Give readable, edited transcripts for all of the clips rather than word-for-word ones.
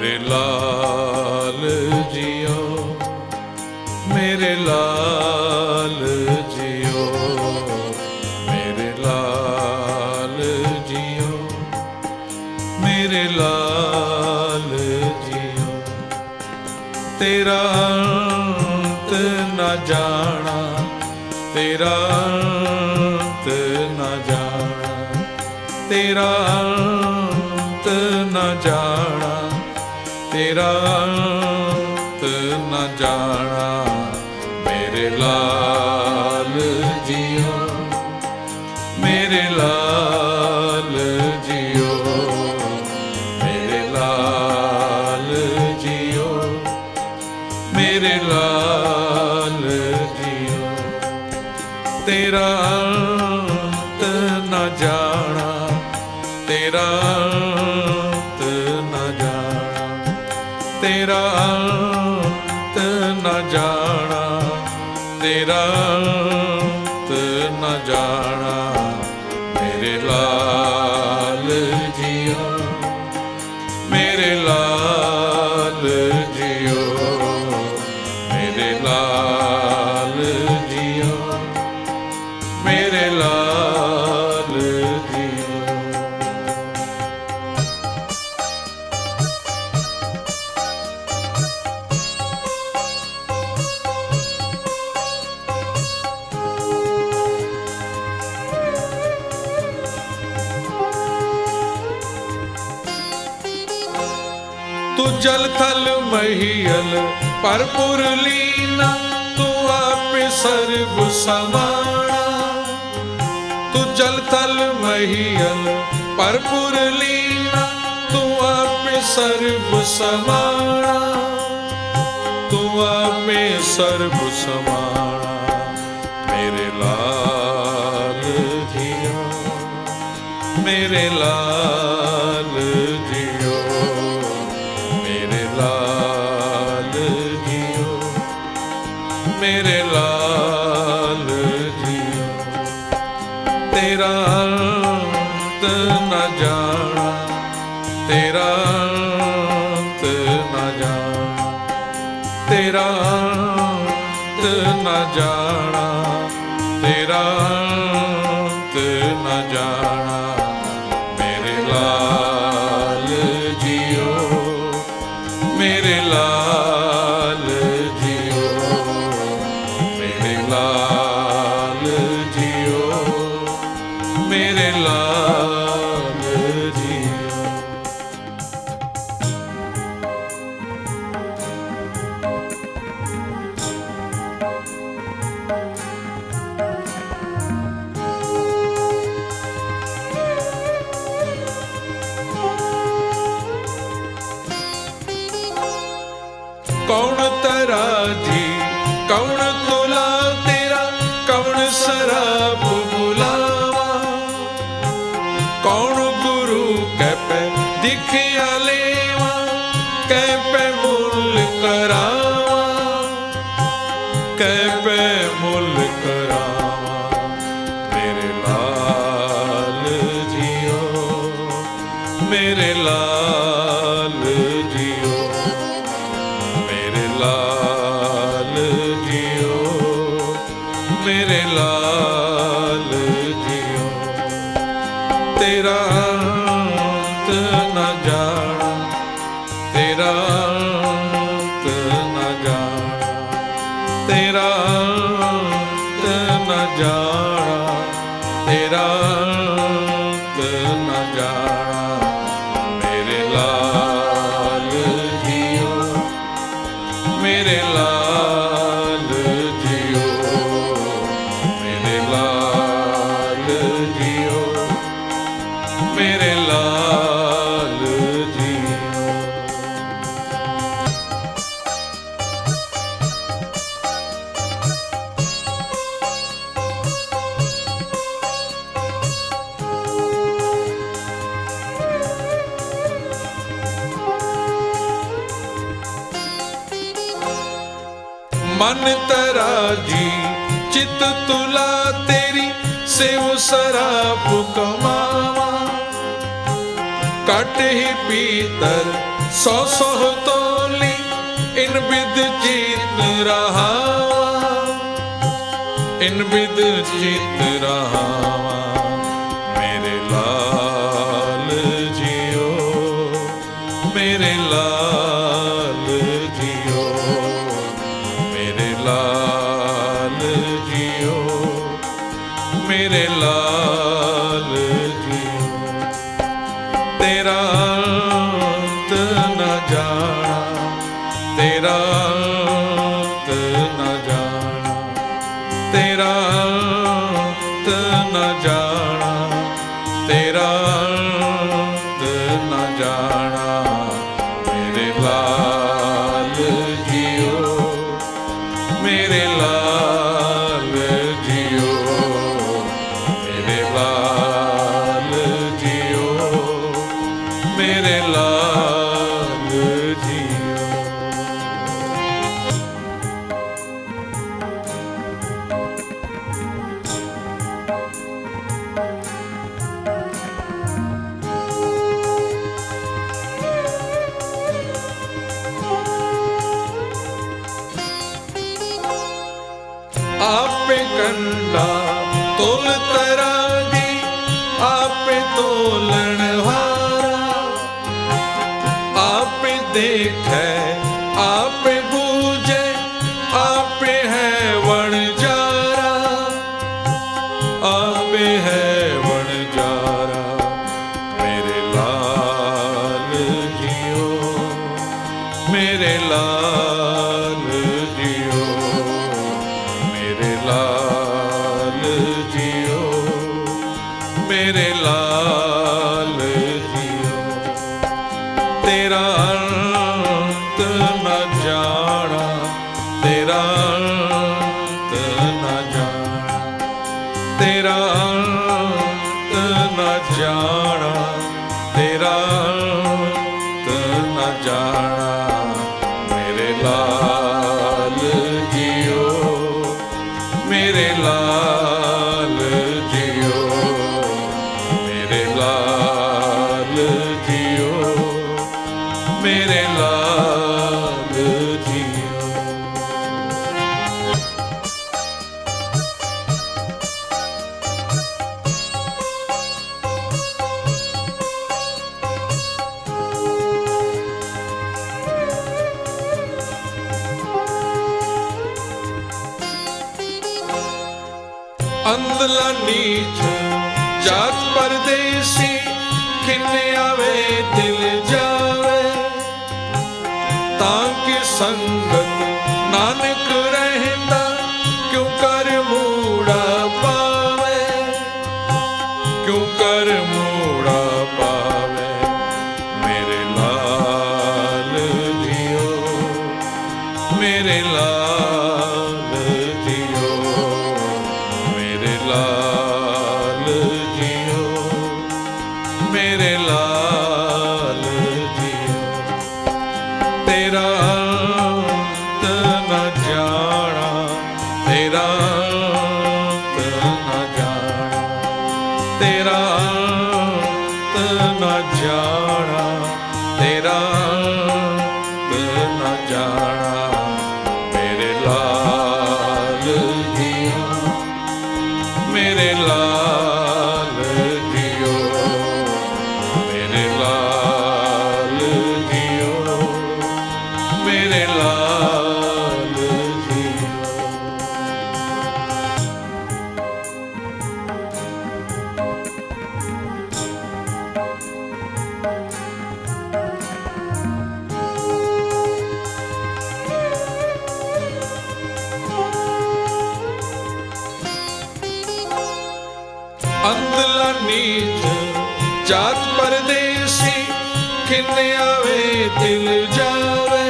मेरे लाल जियो, मेरे लाल जियो, मेरे लाल जियो, मेरे लाल जियो। तेरा अंत न जाना, तेरा अंत न जाना, तेरा अंत न जाना, तेरा अंत न जाना। मेरे लाल जियो, मेरे लाल जियो, मेरे लाल जियो, मेरे लाल जियो। तेरा अंत न जाना, तेरा अंत न जाना, तेरा अंत न जाना, तेरा अंत न जाना। मेरे लाल जियो, मेरे लाल जियो, मेरे लाल जियो, मेरे लाल जियो। तू जल थल महियल परपुर लीना, तू आप सर्व समाना। तू जल थल महियल परपुर लीना, तू आप सर्व समाना, तू आप सर्व समाना। मेरे लाल जियो, मेरे लाल जियो, मेरे लाल जियो, मेरे लाल जियो। तेरा अंत न जाना, तेरा अंत न जाना, तेरा अंत न जाना, तेरा अंत न जाना। मेरे लाल जियो, मेरे लाल जियो, मेरे लाल जियो, मेरे लाल जियो। कौन तराजी कौन तुला तेरा, कौन शराब बुलावा। कौन गुरु कै पे दिखिया लेवा, कै पे मुल करावा, कै पे मुल करावा। मेरे लाल जियो, मेरे लाल जियो, मेरे लाल जियो, मेरे लाल जियो। तेरा अंत न जाना, तेरा अंत न जाना, तेरा अंत न जाना, तेरा अंत न जाना। मेरे लाल जियो, मेरे लाल जियो, मेरे लाल जियो, मेरे लाल जियो। मन तराजी चित तुला तेरी, सेव शराब कमावा। काट ही पीतर सौ सौ तोली इन बिद जीत रहा, इन बिद जीत रहा। मेरे लाल जियो, मेरे लाल जियो, मेरे लाल जियो, मेरे लाल जियो। तेरा अंत न जाना, तेरा अंत न जाना, तेरा अंत न जाना, तेरा अंत न जाना। मेरे लाल जियो, मेरे लाल जियो, मेरे लाल जियो, मेरे लाल जियो। आपे कंडा तोल तराजी, आपे तोलन हारा, आपे देखे आपे बूझे, आपे है वणजारा, आपे है वणजारा। मेरे लाल जियो, मेरे लाल जियो, मेरे लाल जियो, मेरे लाल जियो। तेरा अंत न जाना, तेरा अंत न जाना, तेरा अंत न जाना, तेरा अंत न जाना। मेरे लाल जियो, मेरे लाल जियो, मेरे लाल जियो, मेरे लाल जियो। अंधला नीच जात परदेसी, किन्ने आवे दिल जावे। ताकि संगत नानक रहंदा, क्यों कर मूड़ा पावे, क्यों कर मूड़ा पावे। मेरे लाल जियो, मेरे लाल जियो, मेरे लाल जियो, मेरे लाल जियो। तेरा अंत न जाना, तेरा अंत न जाना, तेरा अंत न जाना, तेरा अंत न जाना। मेरे लाल जियो, मेरे लाल जियो, मेरे लाल जियो, मेरे लाल जियो। अंधला नीच जात परदेसी, किन्ने आवे दिल जावे।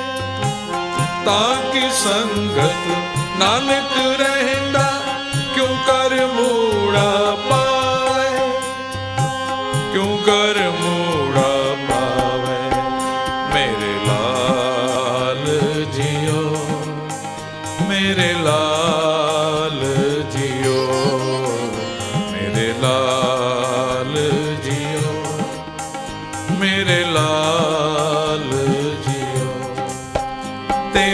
ताकि संगत नानक रहंदा, क्यों कर मूड़ा पावे, क्यों कर मूड़ा पावे। मेरे लाल जियो, मेरे लाल जियो, मेरे लाल जियो, मेरे लाल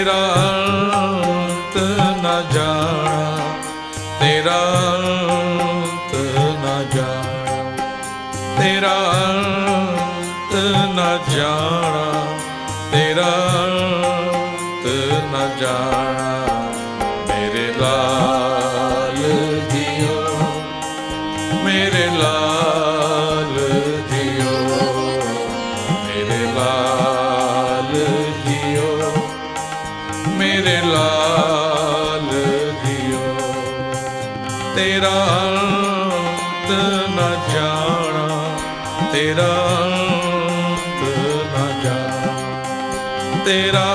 तेरा अंत न जाना, तेरा अंत न जाना, तेरा अंत न जाना, तेरा अंत न जाना। मेरे लाल जियो, मेरे लाल जियो, मेरे लाल जियो, मेरे लाल जियो। तेरा अंत न जाना, तेरा अंत न जाना, तेरा